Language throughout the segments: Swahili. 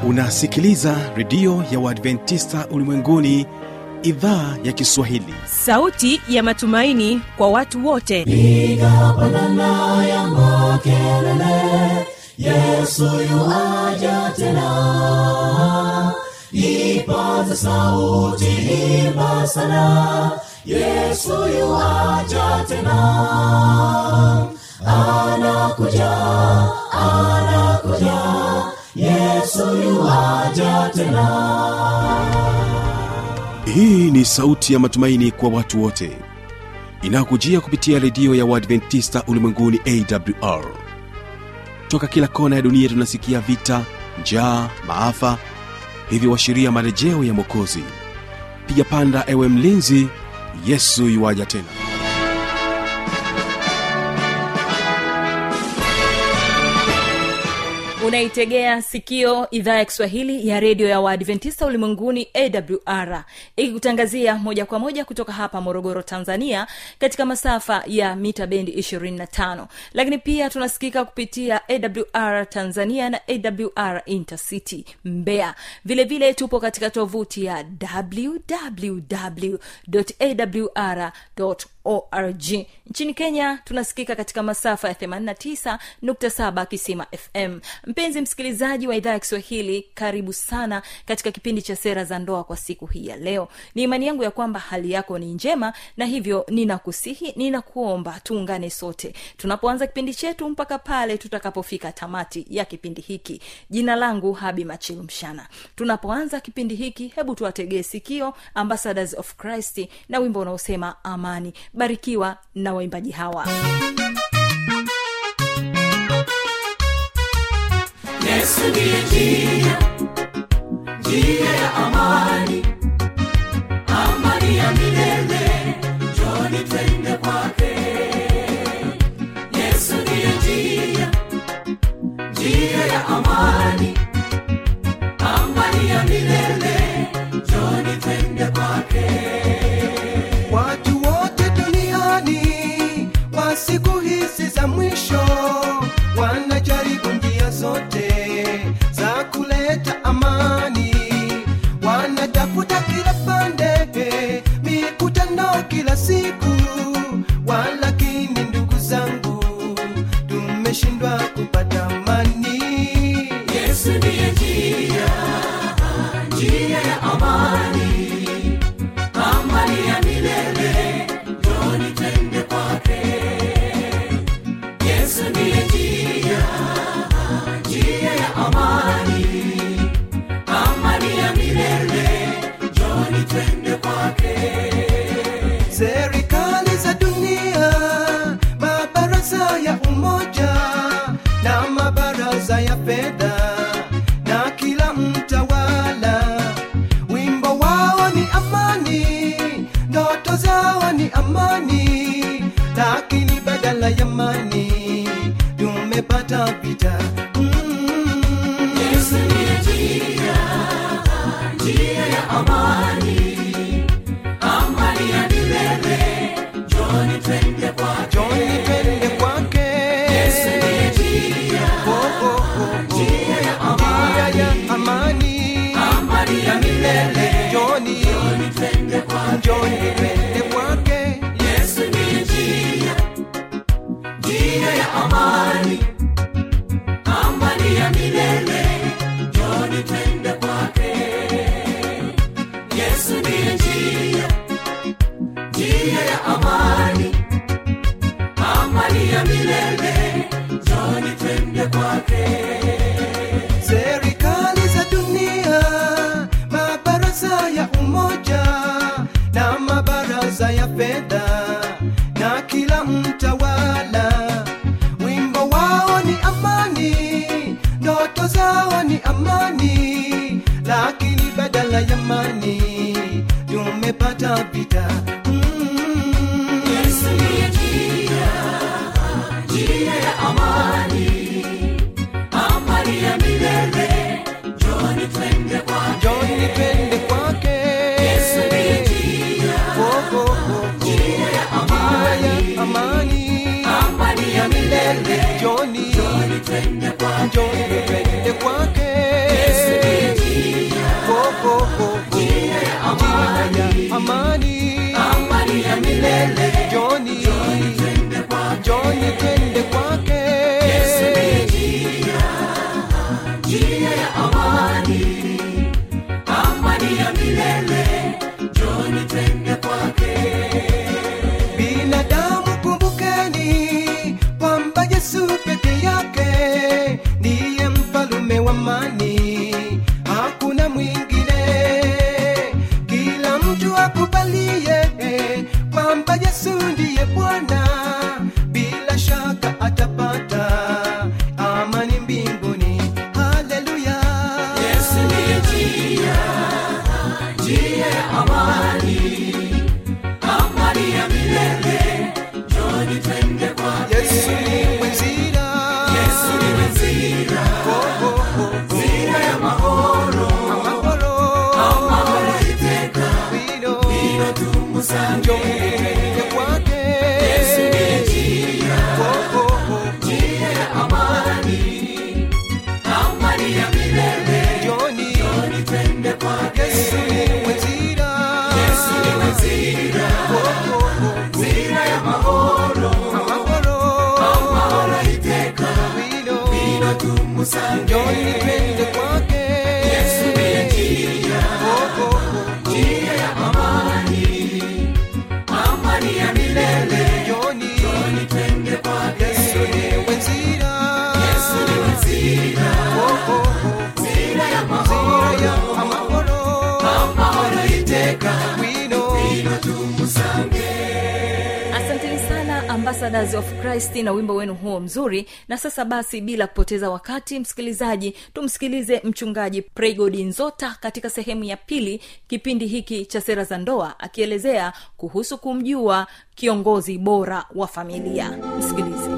Unasikiliza redio ya Waadventista Ulimwenguni, idhaa ya Kiswahili. Sauti ya matumaini kwa watu wote. Piga pandana ya makelele, Yesu yuaja tena. Ipaza sauti, imba sana, Yesu yuaja tena. Anakuja, anakuja, Yesu yuaja tena. Hii ni sauti ya matumaini kwa watu wote, inakujia kupitia redio ya Waadventista Ulimwenguni AWR. Toka kila kona ya dunia tunasikia vita, njaa, maafa, hivyo washiria marejeo ya Mwokozi. Piga panda ewe mlinzi, Yesu yuaja tena. Unaitegea sikio idhaa ya Kiswahili ya redio ya Waadventista Ulimwenguni AWR, ikikutangazia moja kwa moja kutoka hapa Morogoro, Tanzania, katika masafa ya mita bendi 25. Lakini pia tunasikika kupitia AWR Tanzania na AWR Intercity Mbeya. Vile vile tupo katika tovuti ya www.awr.org. Nchini Kenya tunasikika katika masafa ya 89.7 Kisima FM. Mpenzi msikilizaji wa idhaa ya Kiswahili, karibu sana katika kipindi cha Sera za Ndoa kwa siku hii ya leo. Ni imani yangu ya kwamba hali yako ni njema, na hivyo ninakusihi, ninakuomba tuungane sote tunapoanza kipindi chetu mpaka pale tutakapofika tamati ya kipindi hiki. Jina langu Habi Machilu Mshana. Tunapoanza kipindi hiki, hebu tuwategee sikio Ambassadors of Christ na wimbo unaosema amani. Barikiwa na waimbaji hawa. Yesu ndiye njia, njia ya amani, amani ya milele, njoni twende kwake. Yesu ndiye njia, njia ya amani, amani ya milele, njoni twende kwake. Watu wote duniani wa siku hizi za mwisho wanajaribu njia zote za kuleta amani, wanatafuta kila pande, mikutano kila siku, walakini ndugu zangu tumeshindwa kupata amani. Yesu ndiye njia, njia ya amani, amani ya milele, njoni twende kwake. Yesu ndiye njia, njia ya amani, amani ya milele, njoni twende kwake. Serikali za dunia, mabaraza ya umoja na mabaraza ya fedha na kila mtawala, wimbo wao ni amani, ndoto zao ni amani, lakini badala ya amani tumepata vita. Yesu ndiye njia, njia ya amani, amani ya milele, njoni twende kwake. Njoni twende kwake. Yesu ndiye njia, njia ya amani, amani ya milele, Njoni twende kwake. twende kwake. Yesu ndiye njia, njia ya amani, amani ya milele, njoni twende kwake. Yesu ndiye njia, njia ya amani, amani ya milele, njoni twende kwake. Serikali za dunia, mabaraza ya umoja na mabaraza ya fedha na kila mtawala, wimbo wao ni amani, ndoto zao ni amani, lakini badala ya amani tumepata vita. Yesu ndiye njia, njia ya amani, amani ya milele, njoni twende kwake. Njoni twende kwake. Yesu ndiye njia, njia ya amani, amani ya milele, Njoni twende kwake. twende kwake. Yesu ndiye Njoni twende kwake. Yesu ni wenzira, Yesu ni wenzira, nzira ya mahoro, amahoro, amahoro iteka, wino tumusange. njoni twende kwake. Yesu ni njia, njia ya amani, amani ya milele. Njoni twende kwake. Yesu ni wenzira, Yesu ni wenzira, nzira ya mahoro, amahoro, amahoro iteka, wino tumusange. njoni twende kwake. Yesu ni njia, njia ya amani, amani ya milele. Njoni twende kwake. Yesu ni wenzira, Yesu ni wenzira, nzira ya mahoro, amahoro, amahoro iteka, wino tumusange. Asanteni sana Ambassadors of Christ na wimbo wenu huo mzuri. Na sasa basi bila kupoteza wakati msikilizaji, tumsikilize mchungaji Praygod Nzota katika sehemu ya pili kipindi hiki cha Sera za Ndoa, akielezea kuhusu kumjua kiongozi bora wa familia. Msikilize.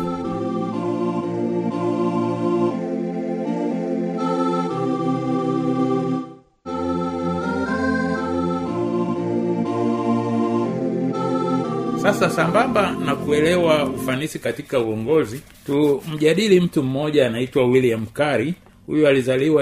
Sasa sambamba na kuelewa ufanisi katika uongozi, tumjadili mtu mmoja anaitwa William Carey. Huyu alizaliwa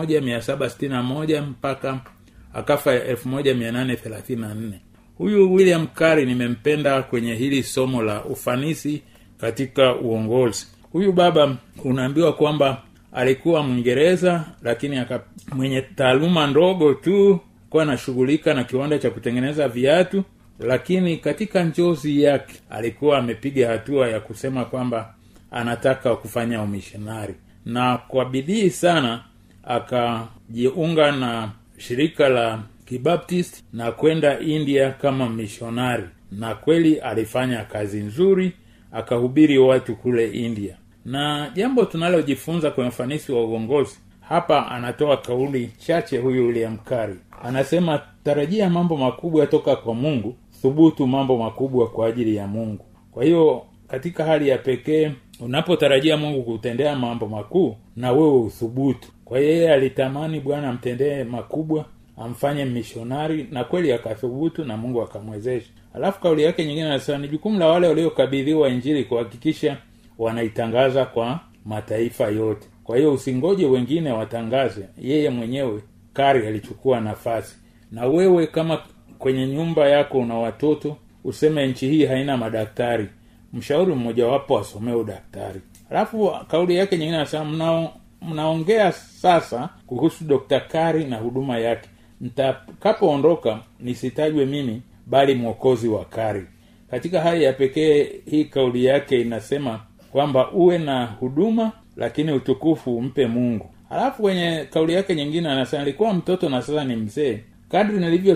1761 mpaka akafa 1834. Huyu William Carey nimempenda kwenye hili somo la ufanisi katika uongozi. Huyu baba unaambiwa kwamba alikuwa Mwingereza, lakini mwenye taaluma ndogo tu, kwa anashughulika na kiwanda cha kutengeneza viatu. Lakini katika njozi yake alikuwa amepiga hatua ya kusema kwamba anataka kufanya umishonari, na kwa bidii sana akajiunga na shirika la Kibaptist na kwenda India kama mishonari, na kweli alifanya kazi nzuri, akahubiri watu kule India. Na jambo tunalojifunza kwenye ufanisi wa uongozi hapa, anatoa kauli chache huyu William Carey. Anasema tarajia mambo makubwa toka kwa Mungu, thubutu mambo makubwa kwa ajili ya Mungu. Kwa hiyo katika hali ya pekee unapotarajia Mungu kutendea mambo makuu, na wewe uthubutu. Kwa hiyo yeye alitamani Bwana amtendee makubwa, amfanye mishonari, na kweli akathubutu na Mungu akamwezesha. Alafu kauli yake nyingine anasema ni jukumu la wale waliokabidhiwa injili kuhakikisha wanaitangaza kwa mataifa yote. Kwa hiyo usingoje wengine watangaze, yeye mwenyewe Carey alichukua nafasi. Na wewe kama kwenye nyumba yako una watoto, useme nchi hii haina madaktari, mshauri mmoja wapo asomee udaktari. Alafu kauli yake nyingine anasema mnaongea sasa kuhusu Dr. Carey na huduma yake. Nitakapoondoka nisitajwe mimi bali Mwokozi wa Carey. Katika hali ya pekee hii kauli yake inasema kwamba uwe na huduma lakini utukufu umpe Mungu. Alafu kwenye kauli yake nyingine anasema alikuwa mtoto na sasa ni mzee. Kadri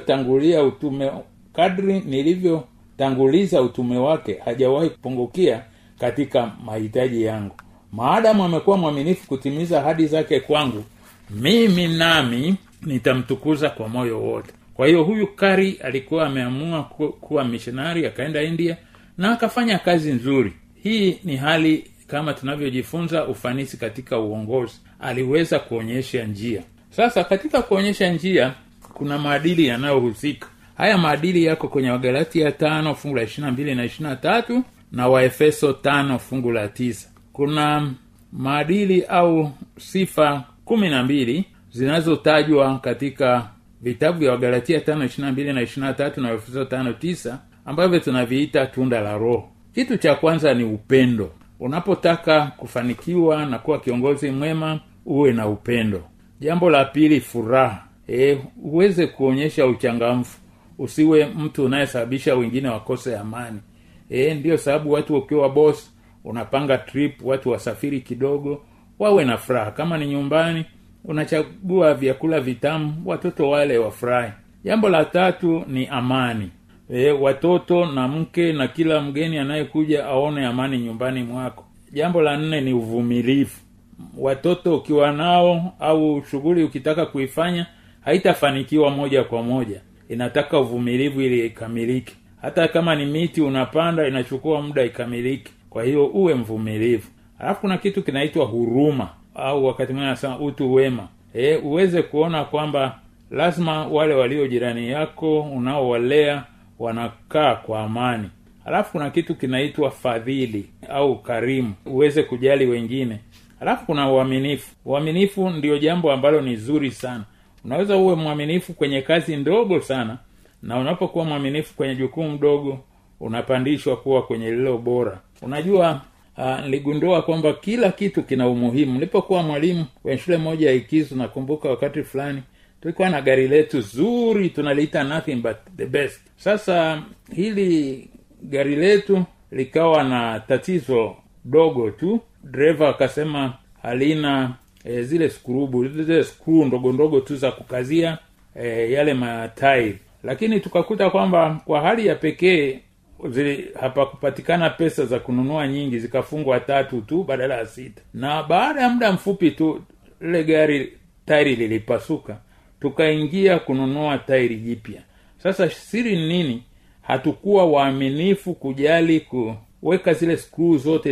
nilivyotanguliza utume wake hajawahi kupungukia katika mahitaji yangu. Maadamu amekuwa mwaminifu kutimiza ahadi zake kwangu, mimi nami nitamtukuza kwa moyo wote. Kwa hiyo huyu Carey alikuwa ameamua kuwa missionary, akaenda India na akafanya kazi nzuri. Hii ni hali kama tunavyojifunza ufanisi katika uongozi. Aliweza kuonyesha njia. Sasa katika kuonyesha njia kuna maadili yanayohusika. Haya maadili yako kwenye Wagalatia 5 fungu la 22 na 23 na Waefeso 5 fungu la 9. Kuna maadili au sifa 12 zinazotajwa katika vitabu vya Wagalatia 5:22 na 23 na Waefeso 5:9 ambavyo tunaviita tunda la Roho. Kitu cha kwanza ni upendo. Unapotaka kufanikiwa na kuwa kiongozi mwema, uwe na upendo. Jambo la pili, furaha. Uweze kuonyesha uchangamfu. Usiwe mtu unayesababisha wengine wakose amani. Ndio sababu watu ukiwa boss unapanga trip, watu wasafiri kidogo, wawe na furaha. Kama ni nyumbani unachagua vyakula vitamu, watoto wale wafurahi. Jambo la tatu ni amani. Watoto na mke na kila mgeni anayekuja aone amani nyumbani mwako. Jambo la 4 ni uvumilivu. Watoto ukiwa nao au shughuli ukitaka kuifanya haitafanikiwa moja kwa moja. Inataka uvumilivu ili ikamilike. hata kama ni miti unapanda inachukua muda ikamiliki. Kwa hiyo uwe mvumilivu. Alafu kuna kitu kinaitwa huruma, au wakati mwingine nasema utu wema. Uweze kuona kwamba lazima wale walio jirani yako unaowalea wanakaa kwa amani. Alafu kuna kitu kinaitwa fadhili au karimu, uweze kujali wengine. Alafu kuna uaminifu. Uaminifu ndio jambo ambalo ni zuri sana. Unaweza uwe mwaminifu kwenye kazi ndogo sana, na unapokuwa mwaminifu kwenye jukumu dogo unapandishwa kuwa kwenye lilo bora. Unajua, niligundua kwamba kila kitu kina umuhimu. Nilipokuwa mwalimu kwenye shule moja ya Ikizu, nakumbuka wakati fulani tulikuwa na gari letu zuri tunaliita nothing but the best. Sasa hili gari letu likawa na tatizo dogo tu. Driver akasema halina zile skru ndogo ndogo tu za kukazia yale matairi. Lakini tukakuta kwamba kwa hali ya pekee hapa kupatikana pesa za kununua nyingi, zikafungwa 3 tu badala ya 6. Na baada ya muda mfupi tu ile gari tairi lilipasuka, tukaingia kununua tairi jipya. Sasa siri nini? Hatukuwa waaminifu kujali kuweka zile skru zote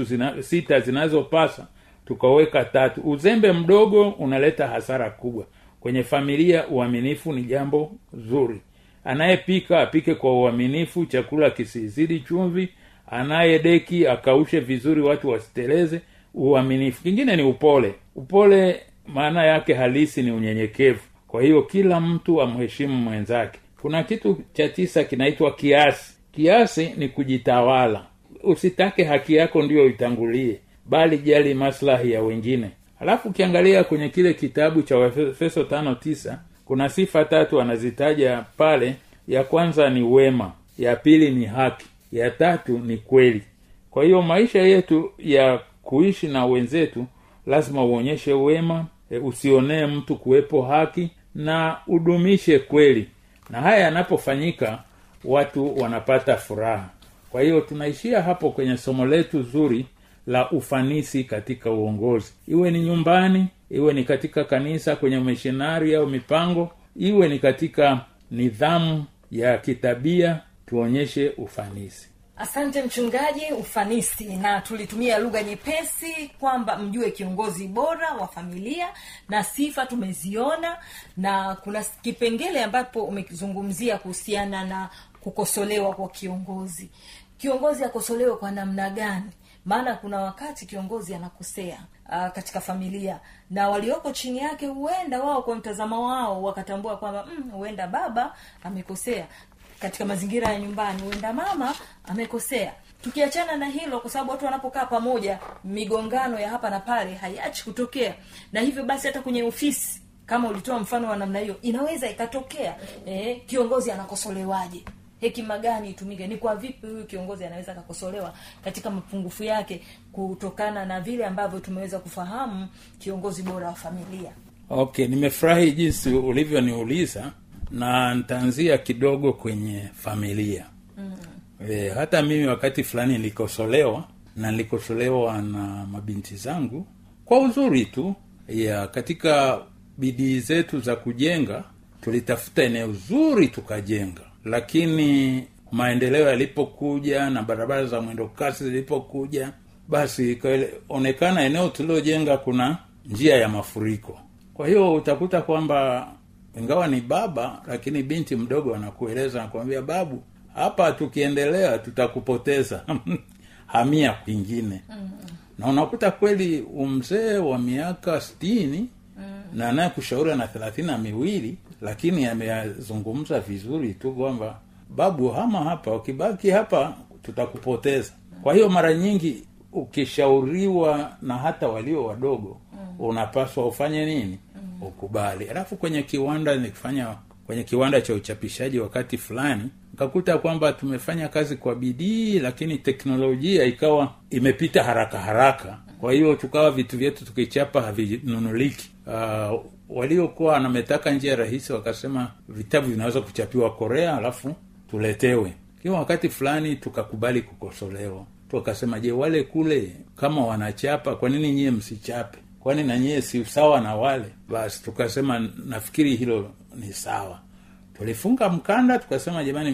6 zinazopasa, tukaweka 3. Uzembe mdogo unaleta hasara kubwa. Kwenye familia uaminifu ni jambo zuri. Anayepika apike kwa uaminifu, chakula kisizidi chumvi. Anayedeki akaushe vizuri, watu wasiteleze. Uaminifu. Kingine ni upole. Upole maana yake halisi ni unyenyekevu. Kwa hiyo kila mtu amheshimu mwenzake. Kuna kitu cha 9 kinaitwa kiasi. Kiasi ni kujitawala. Usitake haki yako ndio itangulie, bali jali maslahi ya wengine. Alafu ukiangalia kwenye kile kitabu cha Efeso 5:9 kuna sifa 3 anazitaja pale. Ya kwanza ni wema, ya pili ni haki, ya 3 ni kweli. Kwa hiyo maisha yetu ya kuishi na wenzetu lazima uonyeshe wema, usionee mtu, kuwepo haki na udumishe kweli. Na haya yanapofanyika watu wanapata furaha. Kwa hiyo tunaishia hapo kwenye somo letu zuri la ufanisi katika uongozi. Iwe ni nyumbani, iwe ni katika kanisa, kwenye missionary au mipango, iwe ni katika nidhamu ya kitabia, tuonyeshe ufanisi. Asante mchungaji. Ufanisi, na tulitumia lugha nyepesi kwamba mjue kiongozi bora wa familia, na sifa tumeziona, na kuna kipengele ambapo umezungumzia kuhusiana na kukosolewa kwa kiongozi. Kiongozi akosolewe kwa namna gani? Maana kuna wakati kiongozi anakosea katika familia, na walioko chini yake huenda wao kwa mtazamo wao wakatambua kwamba huenda baba amekosea. Katika mazingira ya nyumbani huenda mama amekosea. Tukiachana na hilo, kwa sababu watu wanapokaa pamoja migongano ya hapa na pale haiachi kutokea, na hivyo basi hata kwenye ofisi kama ulitoa mfano wa namna hiyo inaweza ikatokea. Kiongozi anakosolewaje? Hekima gani itumike? Ni kwa vipi huyu kiongozi anaweza kukosolewa katika mapungufu yake, kutokana na vile ambavyo tumeweza kufahamu kiongozi bora wa familia? Okay, nimefurahi jinsi ulivyoniuliza, na nitaanzia kidogo kwenye familia. Hata mimi wakati fulani nilikosolewa, na nilikosolewa na mabinti zangu kwa uzuri tu. Katika bidii zetu za kujenga tulitafuta eneo zuri tukajenga, lakini maendeleo yalipokuja na barabara za mwendo kasi zilipokuja, basi ikaonekana eneo tulilojenga kuna njia ya mafuriko. Kwa hiyo utakuta kwamba ingawa ni baba, lakini binti mdogo anakueleza, anakuambia, babu, hapa tukiendelea tutakupoteza. Hamia kwingine. Na unakuta kweli umzee wa miaka 60 na anayekushauri na 32, lakini amezungumza vizuri tu kwamba babu, hama hapa, ukibaki hapa tutakupoteza. Kwa hiyo mara nyingi ukishauriwa na hata walio wadogo, unapaswa ufanye nini? Ukubali. Alafu kwenye kiwanda, nikifanya kwenye kiwanda cha uchapishaji wakati fulani, nikakuta kwamba tumefanya kazi kwa bidii, lakini teknolojia ikawa imepita haraka. Kwa hiyo tukawa vitu vyetu tukichapa havinunuliki. Waliokuwa wanametaka njia rahisi wakasema vitabu vinaweza kuchapiwa Korea alafu tuletewe. Kwa wakati fulani tukakubali kukosolewa. Tukasema, je, wale kule kama wanachapa, kwa nini nyie msichape? Kwani na nyie si sawa na wale? Basi tukasema nafikiri hilo ni sawa. Tulifunga mkanda, tukasema, jamani,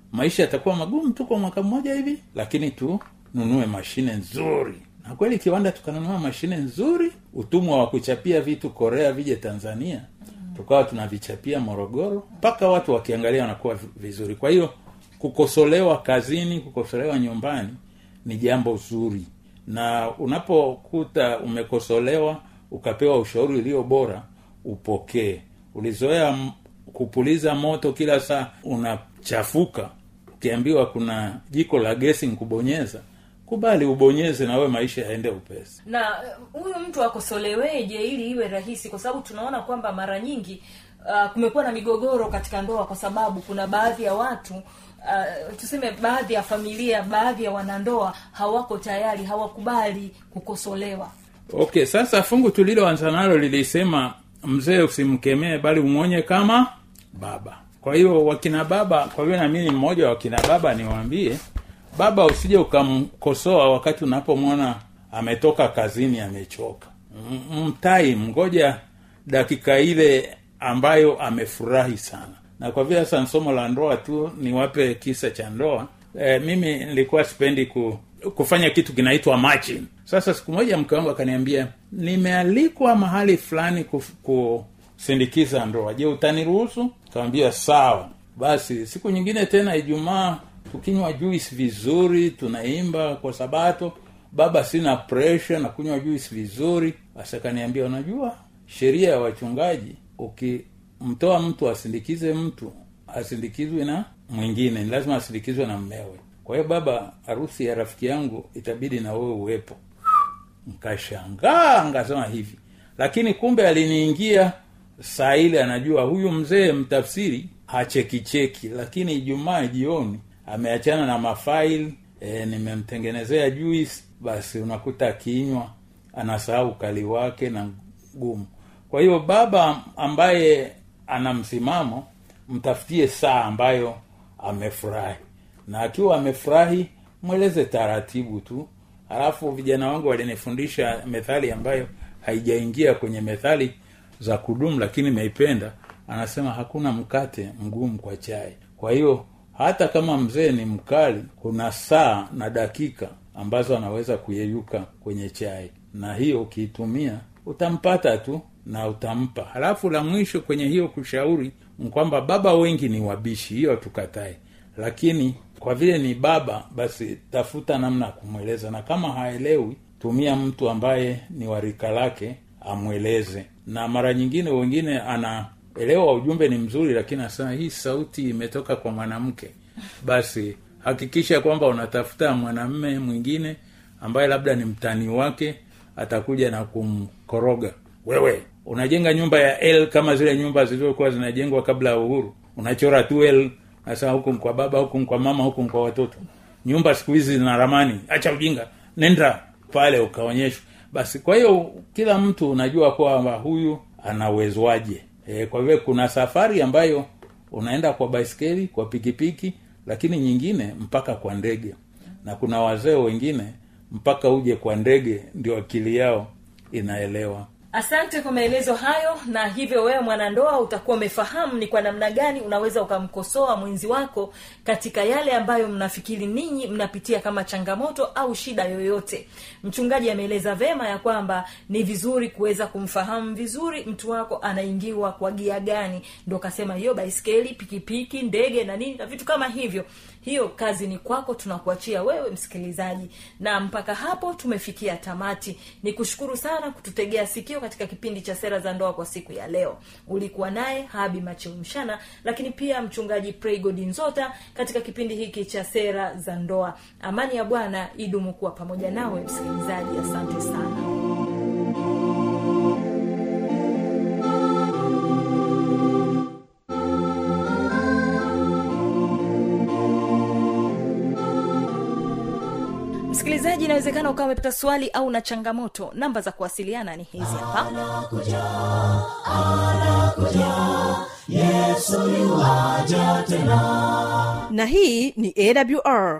maisha yatakuwa magumu tu kwa mwaka mmoja hivi, lakini tununue mashine nzuri. Na kweli kiwanda tukanunua mashine nzuri, utumwa wa kuchapia vitu Korea vije Tanzania, tukawa tunavichapia Morogoro, mpaka watu wakiangalia wanakuwa vizuri. Kwa hiyo kukosolewa kazini, kukosolewa nyumbani ni jambo zuri, na unapokuta umekosolewa ukapewa ushauri ulio bora, upokee. Ulizoea kupuliza moto kila saa unachafuka, ukiambiwa kuna jiko la gesi kubonyeza, kubali ubonyeze, na wewe maisha yaende upesi. Na huyu mtu akosoleweje ili iwe rahisi? Kwa sababu tunaona kwamba mara nyingi kumekuwa na migogoro katika ndoa, kwa sababu kuna baadhi ya watu tuseme baadhi ya familia, baadhi ya wanandoa hawako tayari, hawakubali kukosolewa. Okay, sasa fungu tuliloanza nalo lilisema mzee usimkemee bali umwonye kama baba. Kwa hiyo wakina baba, kwa hiyo na mimi mmoja wa wakina baba, niwaambie baba, usije ukamkosoa wakati unapomwona ametoka kazini amechoka. Ngoja dakika ile ambayo amefurahi sana. Na kwa vile sasa somo la ndoa tu, niwape kisa cha ndoa. Mimi nilikuwa sipendi kufanya kitu kinaitwa matching. Sasa siku moja mke wangu akaniambia, nimealikwa mahali fulani kusindikiza ndoa, je utaniruhusu? Nikamwambia sawa. Basi siku nyingine tena Ijumaa tukinywa juice vizuri, tunaimba kwa Sabato, baba sina pressure na kunywa juice vizuri. Basi akaniambia, unajua sheria ya wachungaji, ukimtoa mtu asindikize mtu, asindikizwe na mwingine, ni lazima asindikizwe na mmewe. Kwa hiyo baba, harusi ya rafiki yangu itabidi na wewe uwepo. Nikashangaa, ngasema hivi. Lakini kumbe aliniingia saa ile, anajua huyu mzee mtafsiri hachekicheki. Lakini Ijumaa jioni ameachana na mafaili, nimemtengenezea juice, basi unakuta kinywa anasahau kali wake na gumu. Kwa hiyo baba ambaye ana msimamo, mtafutie saa ambayo amefurahi, na akiwa amefurahi mweleze taratibu tu. Alafu vijana wangu walinifundisha methali ambayo haijaingia kwenye methali za kudumu, lakini meipenda. Anasema hakuna mkate mgumu kwa chai. Kwa hiyo hata kama mzee ni mkali, kuna saa na dakika ambazo anaweza kuyeyuka kwenye chai, na hiyo ukiitumia utampata tu na utampa. Halafu la mwisho kwenye hiyo kushauri kwamba baba wengi ni wabishi, hiyo tukatae, lakini kwa vile ni baba, basi tafuta namna kumweleza, na kama haelewi tumia mtu ambaye ni warika lake amweleze. Na mara nyingine wengine anaelewa ujumbe ni mzuri, lakini asema hii sauti imetoka kwa mwanamke. Basi hakikisha kwamba unatafuta mwanamume mwingine ambaye labda ni mtani wake, atakuja na kumkoroga. Wewe unajenga nyumba ya L kama zile nyumba zilizokuwa zinajengwa kabla ya uhuru, unachora tu L, sasa huku kwa baba, huku kwa mama, huku kwa watoto. Nyumba siku hizi zina ramani. Acha ujinga, nenda pale ukaonyeshwe. Basi kwa hiyo kila mtu unajua kwamba huyu anawezwaje. Kwa hivyo kuna safari ambayo unaenda kwa baiskeli, kwa pikipiki, lakini nyingine mpaka kwa ndege. Na kuna wazee wengine mpaka uje kwa ndege ndio akili yao inaelewa. Asante kwa maelezo hayo. Na hivyo wewe mwanandoa utakuwa umefahamu ni kwa namna gani unaweza ukamkosoa mwenzi wako katika yale ambayo mnafikiri ninyi mnapitia kama changamoto au shida yoyote. Mchungaji ameeleza vema ya kwamba ni vizuri kuweza kumfahamu vizuri mtu wako anaingiwa kwa gia gani. Ndio kasema hiyo baiskeli, pikipiki, ndege na nini na vitu kama hivyo. Hiyo kazi ni kwako, tunakuachia wewe msikilizaji. Na mpaka hapo tumefikia tamati. Nikushukuru sana kututegea sikio katika kipindi cha Sera za Ndoa kwa siku ya leo. Ulikuwa naye Habi Machumshana, lakini pia mchungaji Praygod Nzota katika kipindi hiki cha Sera za Ndoa. Amani ya Bwana idumu kuwa pamoja nawe msikilizaji. Asante sana. Msikilizaji, inawezekana ukawa umepata swali au na changamoto. Namba za kuwasiliana ni hizi hapa. Anakuja, Yesu yuaja tena. Na hii ni AWR.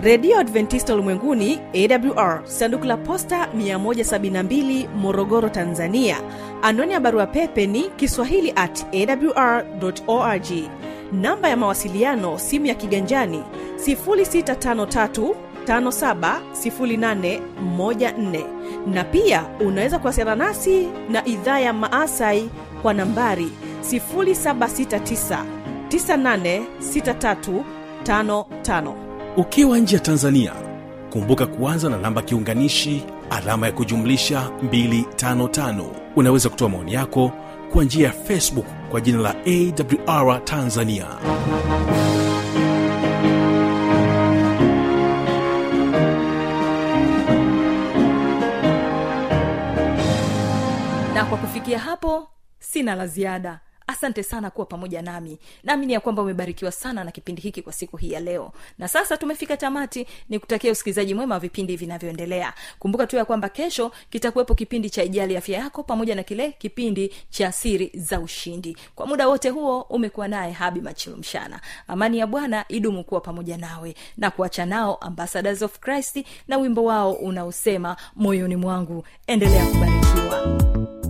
redio Adventista Ulimwenguni AWR, sanduku la posta 172, Morogoro, Tanzania. Anwani ya barua pepe ni kiswahili@awr.org. Namba ya mawasiliano simu ya kiganjani 0653570814, na pia unaweza kuwasiliana nasi na idhaa ya Maasai kwa nambari 0769986355. Ukiwa nje ya Tanzania, kumbuka kuanza na namba kiunganishi alama ya kujumlisha 255. Unaweza kutoa maoni yako kwa njia ya Facebook kwa jina la AWR Tanzania. Na kwa kufikia hapo sina la ziada. Asante sana kuwa pamoja nami. Naamini ya kwamba umebarikiwa sana na kipindi hiki kwa siku hii ya leo. Na sasa tumefika tamati, nikutakia usikilizaji mwema wa vipindi vinavyoendelea. Kumbuka tu ya kwamba kesho kitakuwepo kipindi cha Ijali Afya Yako pamoja na kile kipindi cha Siri za Ushindi. Kwa muda wote huo umekuwa naye Habi Machilu Mshana. Amani ya Bwana idumu kuwa pamoja nawe, na kuacha nao Ambassadors of Christ na wimbo wao unaosema moyoni mwangu. Endelea kubarikiwa.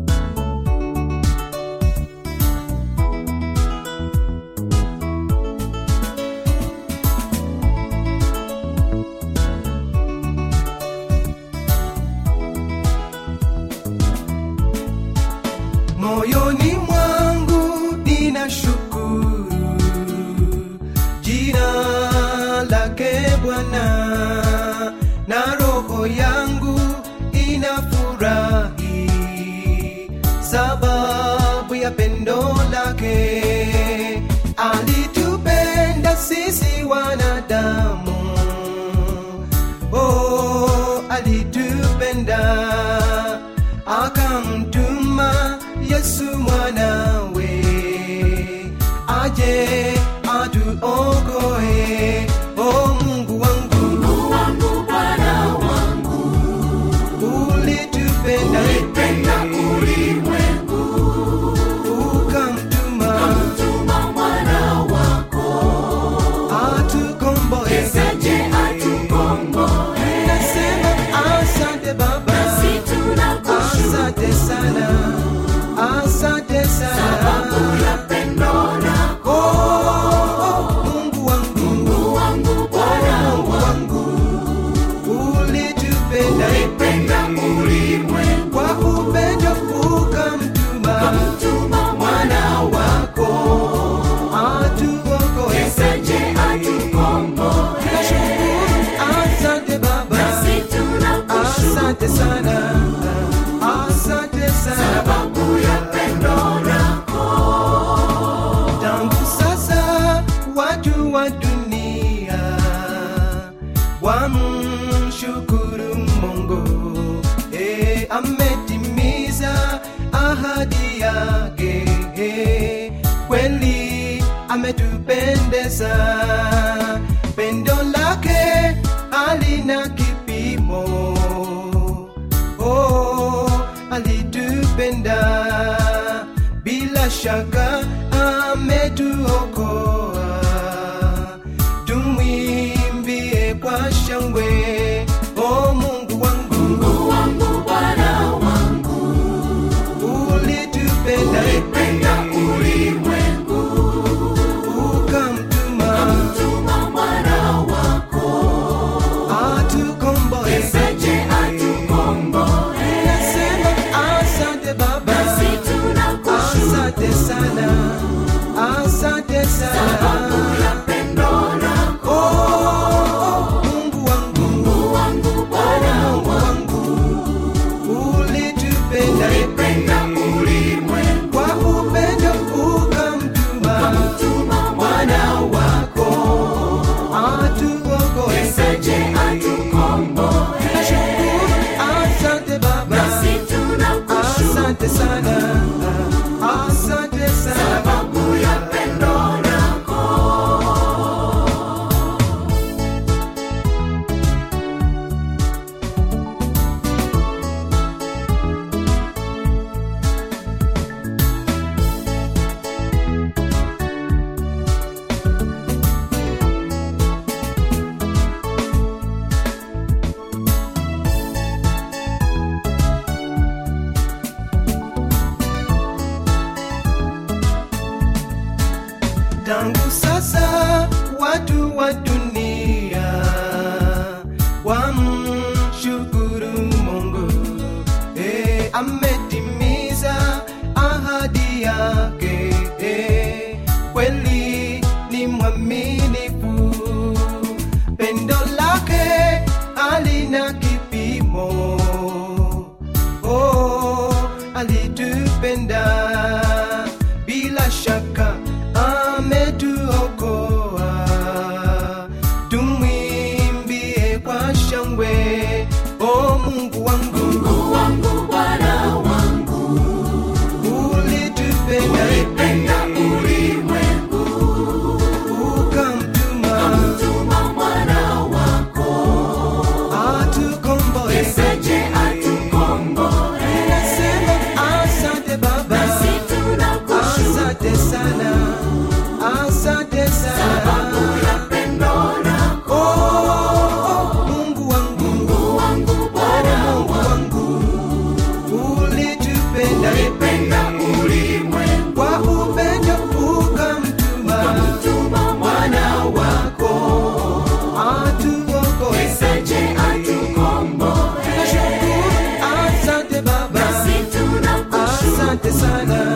Moyoni mwangu ninashukuru jina lake Bwana, na roho yangu inafurahi sababu ya pendo lake. Alitupenda sisi wanadamu, oh, alitupenda akamtuma Yesu mwanawe aje atuokoe. Oh Mungu wangu, Mungu wangu, Bwana wangu, ulitupenda ulimwengu ukamtuma mwana wako atukomboe. Aje atukomboe. Nasema asante Baba, asante sana, asante sana sababu ya pendo lako. Oh, Mungu wangu, Mungu wangu, Bwana wangu, ulitupenda ulimwengu kwa upendo ukamtuma mwana wako atuokoe. Aje atukomboe. Nashukuru, asante Baba, asante sana, asante sana sababu ya pendo lako. Tangu sasa watu wa dunia wamshukuru Mungu, ametimiza ahadi yake, kweli ametupendeza. Pendo lake halina kipimo, oh, alitupenda bila shaka, ametuokoa. Tumwimbie kwa shangwe, oh Mungu wangu, Mungu wangu, Bwana wangu, ulitupenda ulimwengu ukamtuma mwana wako atukomboe. Aje atukomboe. Nasema asante Baba, asante sana, asante sana sababu ya pendo lako. Oh, Mungu wangu, Mungu wangu, Bwana wangu, ulitupenda ulimwengu kwa upendo ukamtuma mwana wako atuokoe. Aje atukomboe. Nashukuru, asante Baba, asante sana, asante sana sababu ya pendo lako. tangu sasa watu wa dunia wamshukuru Mungu, ametimiza ahadi yake, kweli ni mwaminifu, pendo lake halina kipimo, alitupenda bila shaka, ametuokoa, tumwimbie kwa shangwe, Mungu wangu, Mungu wangu, Bwana wangu, ulitupenda ulimwengu, ukamtuma mwana wako, atukomboe, Yesaje atukomboe. nasema asante Baba, Nasi tunakushukuru asante sana, asante sana, sababu ya pendo lako. Mungu wangu, Mungu wangu, Bwana wangu, ulitupenda ulimwengu, kwa upendo ukamtuma mwana wako, atuokoe. Yesaje atukomboe. Tunashukuru, asante Baba, Nasi tunakushukuru asante sana,